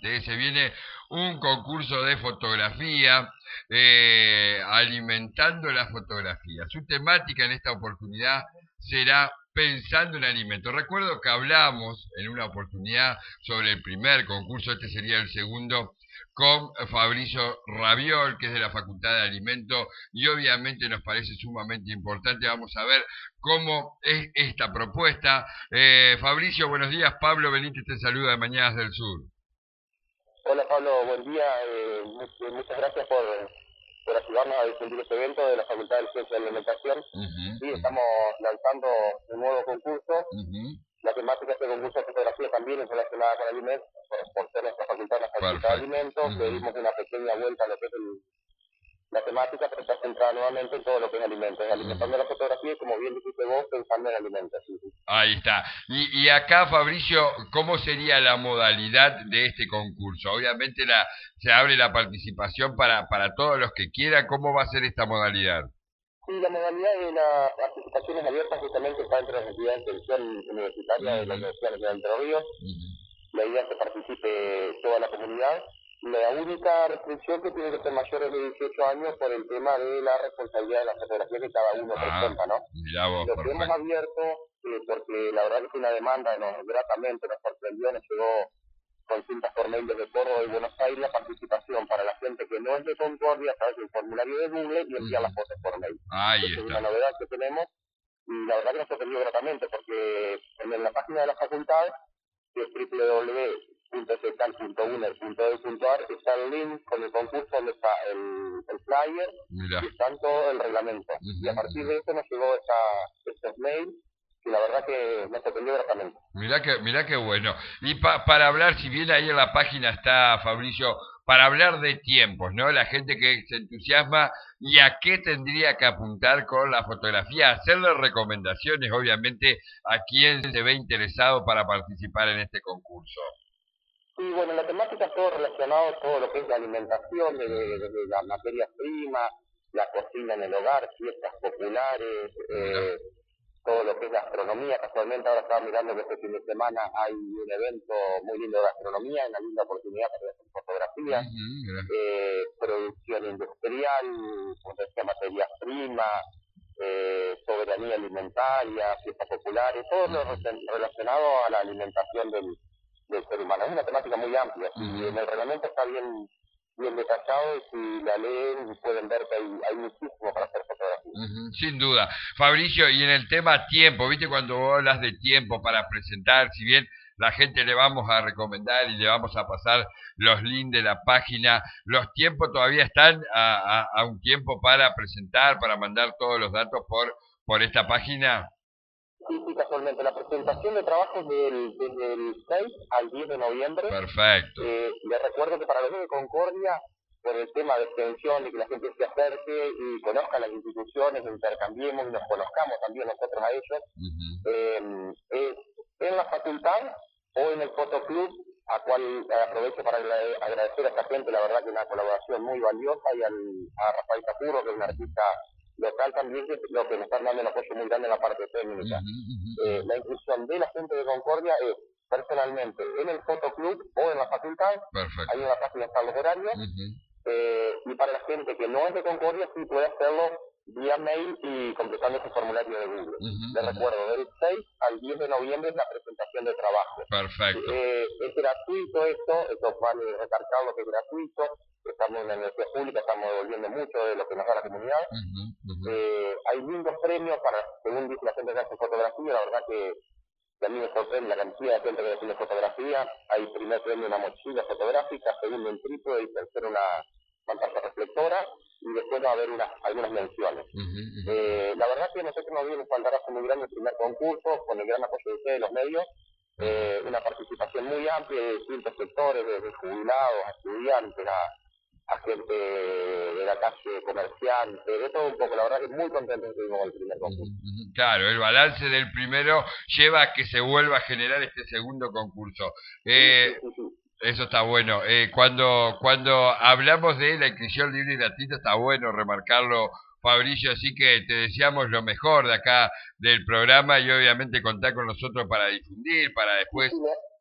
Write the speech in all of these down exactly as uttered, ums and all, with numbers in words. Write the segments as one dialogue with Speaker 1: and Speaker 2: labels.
Speaker 1: interesante, ¿eh? Se viene un concurso de fotografía, eh, alimentando la fotografía. Su temática en esta oportunidad será pensando en alimentos. Recuerdo que hablamos en una oportunidad sobre el primer concurso, este sería el segundo, con Fabricio Raviol, que es de la Facultad de Alimentos, y obviamente nos parece sumamente importante. Vamos a ver cómo es esta propuesta. Eh, Fabricio, buenos días. Pablo Benítez te saluda de Mañanas del Sur.
Speaker 2: Hola Pablo, buen día. Eh, muchas gracias por, por ayudarnos a difundir este evento de la Facultad de Ciencias de Alimentación. Uh-huh. Sí, estamos lanzando un nuevo concurso. Uh-huh. La temática de este concurso de fotografía también es relacionada con alimentos, por ser nuestra facultad, la Facultad Perfect. de Alimentos, uh-huh. que dimos una pequeña vuelta a lo que es el, la temática, pero está centrada nuevamente en todo lo que es alimentos, alimentando uh-huh. la fotografía y, como bien dijiste vos, pensando en alimentos. Sí, sí.
Speaker 1: Ahí está. Y, y acá, Fabricio, ¿cómo sería la modalidad de este concurso? Obviamente la, se abre la participación para, para todos los que quieran. ¿Cómo va a ser esta modalidad?
Speaker 2: Sí, la modalidad de la participación es abierta, justamente está entre las entidades de extensión universitaria uh-huh. de la Universidad Nacional de Entre Ríos. Uh-huh. La idea es que participe toda la comunidad. La única restricción que tiene que ser mayores de dieciocho años por el tema de la responsabilidad de la fotografía que cada uno ah, presenta, ¿no?
Speaker 1: Mirá vos,
Speaker 2: Lo que hemos abierto, eh, porque la verdad que es una demanda, nos gratamente nos sorprendió, nos llegó consultas por mail desde Córdoba y Buenos Aires, la participación para la gente que no es de Concordia a través del formulario de Google y enviar las fotos por mail.
Speaker 1: Ahí
Speaker 2: es
Speaker 1: está.
Speaker 2: una novedad que tenemos y la verdad que nos sorprendió gratamente, porque en la página de la facultad, que es doble u doble u doble u punto cecal punto uner punto e d punto a r, está el link con el concurso donde está el, el flyer Mirá. y está todo el reglamento. Uh-huh. Y a partir de eso nos llegó esa, estos mails y la verdad que me sorprendió gratamente.
Speaker 1: Mirá que, mirá que bueno. Y pa, para hablar, si bien ahí en la página está, Fabricio, para hablar de tiempos, ¿no? La gente que se entusiasma y a qué tendría que apuntar con la fotografía, hacerle recomendaciones, obviamente, a quien se ve interesado para participar en este concurso.
Speaker 2: Sí, bueno, la temática es todo relacionado, todo lo que es la alimentación, desde de, de, de las materias primas, la cocina en el hogar, fiestas populares, eh, todo lo que es gastronomía. Casualmente ahora estaba mirando que este fin de semana hay un evento muy lindo de gastronomía, una linda oportunidad para hacer fotografías, uh-huh, eh, producción industrial, como te decía, materias primas, eh, soberanía alimentaria, fiestas populares, todo lo relacionado a la alimentación del del ser humano. Es una temática muy amplia uh-huh. y en el reglamento está bien bien detallado y si la leen pueden ver que hay, hay muchísimo para hacer fotografía.
Speaker 1: Uh-huh, sin duda. Fabricio, y en el tema tiempo, ¿viste? Cuando vos hablas de tiempo para presentar, si bien la gente le vamos a recomendar y le vamos a pasar los links de la página, ¿los tiempos todavía están a, a, a un tiempo para presentar, para mandar todos los datos por, por esta página?
Speaker 2: Sí, sí, casualmente. La presentación de trabajos del, desde el seis al diez de noviembre.
Speaker 1: Perfecto.
Speaker 2: Eh, les recuerdo que para los de Concordia, por el tema de extensión y que la gente se acerque y conozca las instituciones, intercambiemos y nos conozcamos también nosotros a ellos, uh-huh. eh, es en la facultad o en el fotoclub, a cual aprovecho para agradecer a esta gente, la verdad que una colaboración muy valiosa, y al, a Rafael Capurro, que es un artista local también, que lo que nos están dando un apoyo muy grande en la parte técnica. Uh-huh, uh-huh. Eh, la inclusión de la gente de Concordia es personalmente en el fotoclub o en la facultad. Perfecto. Ahí en la página están los horarios. Uh-huh. eh, y para la gente que no es de Concordia sí puede hacerlo vía mail y completando ese formulario de Google. Uh-huh, Les uh-huh. recuerdo, del seis al diez de noviembre es la presentación de trabajo.
Speaker 1: Perfecto.
Speaker 2: Eh, es gratuito esto, esto vale recalcar lo que es gratuito. Estamos en la universidad pública, estamos devolviendo mucho de lo que nos da la comunidad. Uh-huh, uh-huh. Eh, hay lindos premios para, según dice la gente que hace fotografía, la verdad que, que a mí me sorprende la cantidad de gente que hace fotografía. Hay primer premio una mochila fotográfica, segundo un trípode y tercero una pantalla reflectora, y después va a haber unas, algunas menciones. Uh-huh, uh-huh. Eh, la verdad que nosotros nos dio un espaldarazo muy grande el primer concurso, con el gran apoyo de ustedes, los medios. Eh, una participación muy amplia de distintos sectores, desde jubilados a estudiantes, a a gente de la calle, comerciante, de todo un poco. La verdad que muy contento estuvimos con el primer concurso.
Speaker 1: Claro, el balance del primero lleva a que se vuelva a generar este segundo concurso. Eh, sí, sí, sí, sí. Eso está bueno. Eh, cuando cuando hablamos de la inscripción libre y gratuita, está bueno remarcarlo, Fabricio, así que te deseamos lo mejor de acá del programa y obviamente contar con nosotros para difundir, para después...
Speaker 2: Sí, sí,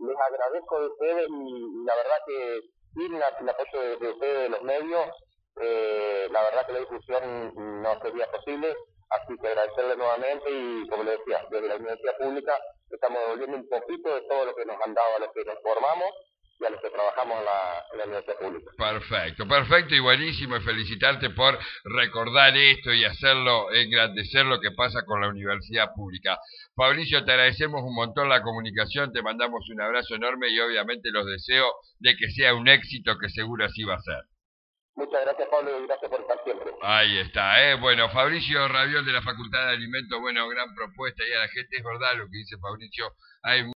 Speaker 2: les agradezco de ustedes y la verdad que sin el apoyo de, de ustedes, de los medios, eh, la verdad que la difusión no sería posible, así que agradecerles nuevamente y como les decía, desde la Universidad Pública estamos devolviendo un poquito de todo lo que nos han dado a los que nos formamos y a los que trabajamos en la, en la Universidad Pública.
Speaker 1: Perfecto, perfecto y buenísimo, y felicitarte por recordar esto y hacerlo, engrandecer lo que pasa con la Universidad Pública. Fabricio, te agradecemos un montón la comunicación, te mandamos un abrazo enorme y obviamente los deseo de que sea un éxito, que seguro así va a ser.
Speaker 2: Muchas gracias, Pablo, y gracias por estar siempre.
Speaker 1: Ahí está, ¿eh? Bueno, Fabricio Raviol de la Facultad de Alimentos, bueno, gran propuesta, y a la gente es verdad lo que dice Fabricio, hay